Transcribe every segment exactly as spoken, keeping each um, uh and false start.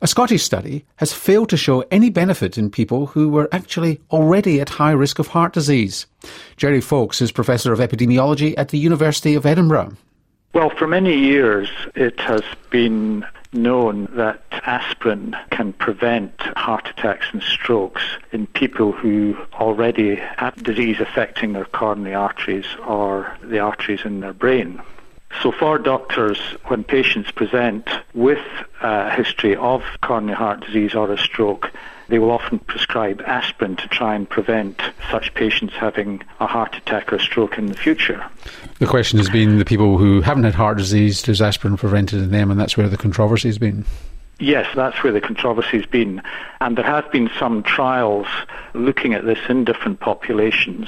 A Scottish study has failed to show any benefit in people who were actually already at high risk of heart disease. Jerry Folks is Professor of Epidemiology at the University of Edinburgh. Well, for many years it has been known that aspirin can prevent heart attacks and strokes in people who already have disease affecting their coronary arteries or the arteries in their brain. So for doctors, when patients present with a history of coronary heart disease or a stroke, they will often prescribe aspirin to try and prevent such patients having a heart attack or a stroke in the future. The question has been the people who haven't had heart disease, does aspirin prevent it in them? And that's where the controversy has been. Yes, that's where the controversy has been. And there have been some trials looking at this in different populations.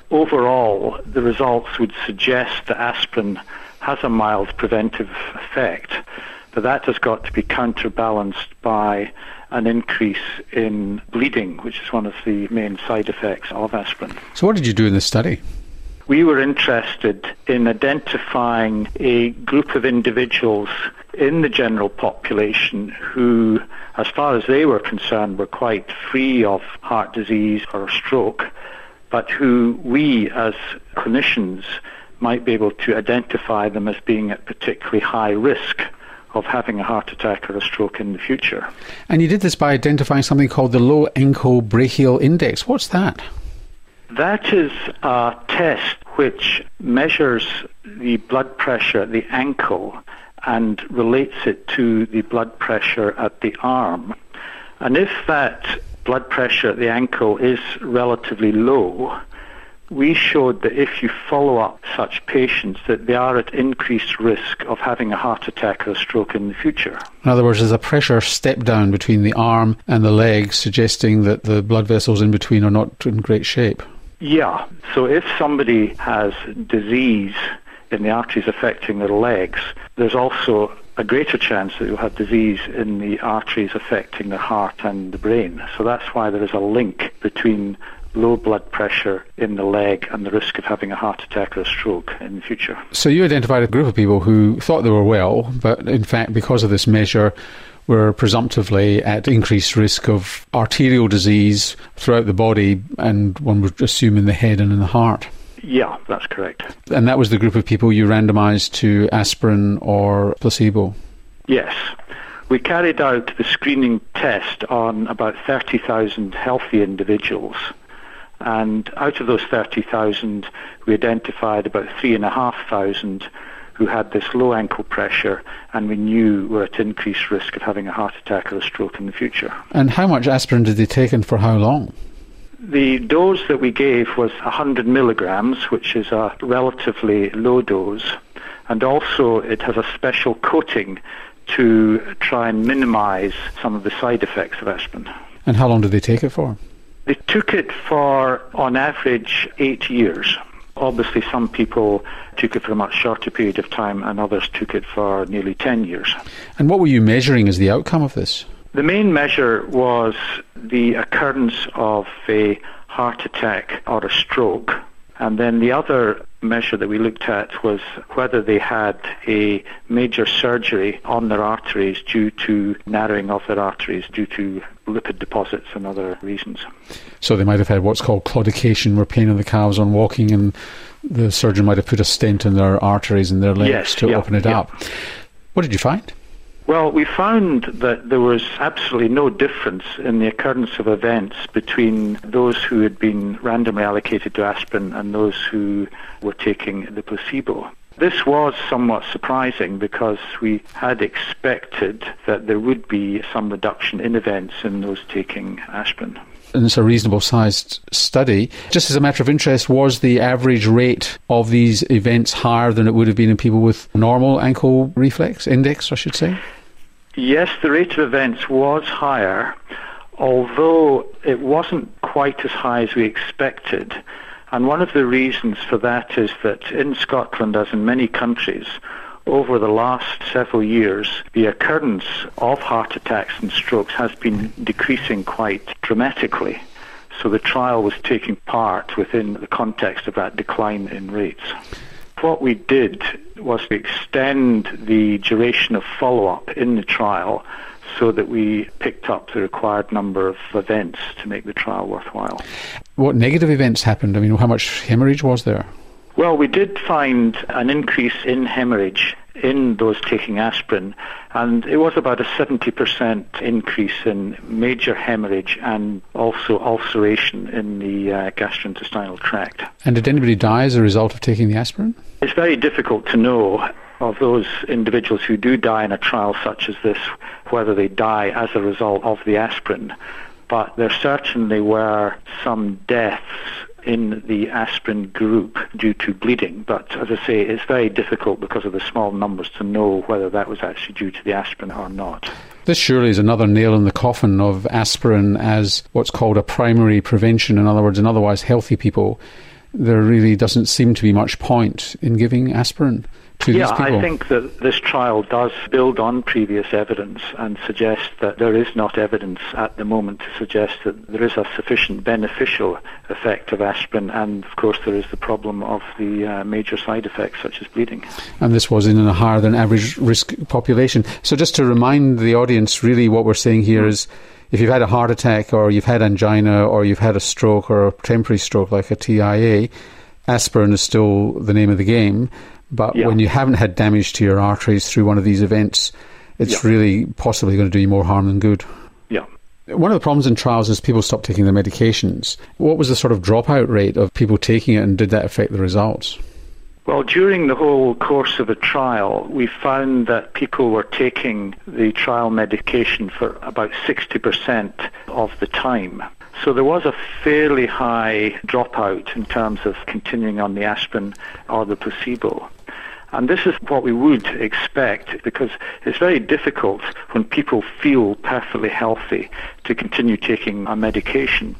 Overall, the results would suggest that aspirin has a mild preventive effect, but that has got to be counterbalanced by an increase in bleeding, which is one of the main side effects of aspirin. So what did you do in this study? We were interested in identifying a group of individuals in the general population who, as far as they were concerned, were quite free of heart disease or stroke, but who we as clinicians might be able to identify them as being at particularly high risk of having a heart attack or a stroke in the future. And you did this by identifying something called the low ankle brachial index. What's that? That is a test which measures the blood pressure at the ankle and relates it to the blood pressure at the arm. And if that blood pressure at the ankle is relatively low, we showed that if you follow up such patients, that they are at increased risk of having a heart attack or a stroke in the future. In other words, there's a pressure step down between the arm and the leg, suggesting that the blood vessels in between are not in great shape. Yeah, so if somebody has disease in the arteries affecting their legs, there's also a greater chance that you'll have disease in the arteries affecting their heart and the brain. So that's why there is a link between low blood pressure in the leg and the risk of having a heart attack or a stroke in the future. So you identified a group of people who thought they were well, but in fact, because of this measure, were presumptively at increased risk of arterial disease throughout the body, and one would assume in the head and in the heart. Yeah, that's correct. And that was the group of people you randomised to aspirin or placebo? Yes. We carried out the screening test on about thirty thousand healthy individuals, and out of those thirty thousand, we identified about three thousand five hundred who had this low ankle pressure and we knew were at increased risk of having a heart attack or a stroke in the future. And how much aspirin did they take and for how long? The dose that we gave was one hundred milligrams, which is a relatively low dose, and also it has a special coating to try and minimise some of the side effects of aspirin. And how long did they take it for? They took it for, on average, eight years. Obviously, some people took it for a much shorter period of time and others took it for nearly ten years. And what were you measuring as the outcome of this? The main measure was the occurrence of a heart attack or a stroke. And then the other measure that we looked at was whether they had a major surgery on their arteries due to narrowing of their arteries due to lipid deposits and other reasons. So they might have had what's called claudication, where pain in the calves on walking, and the surgeon might have put a stent in their arteries in their legs yes, to yeah, open it yeah. up. What did you find? Well, we found that there was absolutely no difference in the occurrence of events between those who had been randomly allocated to aspirin and those who were taking the placebo. This was somewhat surprising because we had expected that there would be some reduction in events in those taking aspirin. And it's a reasonable sized study. Just as a matter of interest, was the average rate of these events higher than it would have been in people with normal ankle reflex index, I should say? Yes, the rate of events was higher, although it wasn't quite as high as we expected. And one of the reasons for that is that in Scotland, as in many countries, over the last several years, the occurrence of heart attacks and strokes has been decreasing quite dramatically. So the trial was taking part within the context of that decline in rates. What we did was to extend the duration of follow-up in the trial so that we picked up the required number of events to make the trial worthwhile. What negative events happened? I mean, how much hemorrhage was there? Well, we did find an increase in hemorrhage in those taking aspirin, and it was about a seventy percent increase in major hemorrhage and also ulceration in the uh, gastrointestinal tract. And did anybody die as a result of taking the aspirin? It's very difficult to know of those individuals who do die in a trial such as this, whether they die as a result of the aspirin, but there certainly were some deaths in the aspirin group due to bleeding. But as I say, it's very difficult because of the small numbers to know whether that was actually due to the aspirin or not. This surely is another nail in the coffin of aspirin as what's called a primary prevention. In other words, in otherwise healthy people, there really doesn't seem to be much point in giving aspirin to yeah, these people. I think that this trial does build on previous evidence and suggest that there is not evidence at the moment to suggest that there is a sufficient beneficial effect of aspirin, and of course there is the problem of the uh, major side effects such as bleeding. And this was in a higher than average risk population. So just to remind the audience, really what we're saying here mm. is if you've had a heart attack or you've had angina or you've had a stroke or a temporary stroke like a T I A, aspirin is still the name of the game. But yeah. when you haven't had damage to your arteries through one of these events, it's yeah. really possibly going to do you more harm than good. Yeah. One of the problems in trials is people stop taking their medications. What was the sort of dropout rate of people taking it, and did that affect the results? Well, during the whole course of the trial, we found that people were taking the trial medication for about sixty percent of the time. So there was a fairly high dropout in terms of continuing on the aspirin or the placebo. And this is what we would expect, because it's very difficult when people feel perfectly healthy to continue taking a medication.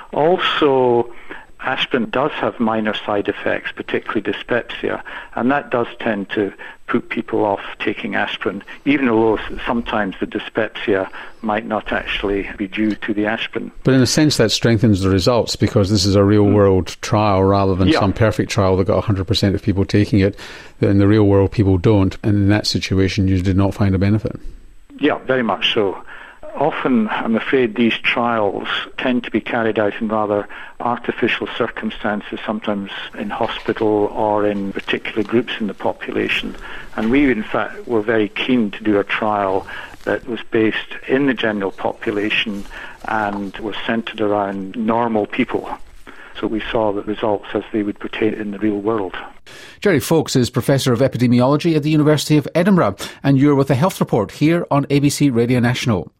Also, aspirin does have minor side effects, particularly dyspepsia, and that does tend to put people off taking aspirin, even though sometimes the dyspepsia might not actually be due to the aspirin. But in a sense that strengthens the results, because this is a real-world mm. trial rather than yeah. some perfect trial that got one hundred percent of people taking it. In the real world people don't, and in that situation you did not find a benefit. Yeah, very much so. Often, I'm afraid, these trials tend to be carried out in rather artificial circumstances, sometimes in hospital or in particular groups in the population. And we, in fact, were very keen to do a trial that was based in the general population and was centred around normal people. So we saw the results as they would pertain in the real world. Gerry Foulkes is Professor of Epidemiology at the University of Edinburgh, and you're with the Health Report here on A B C Radio National.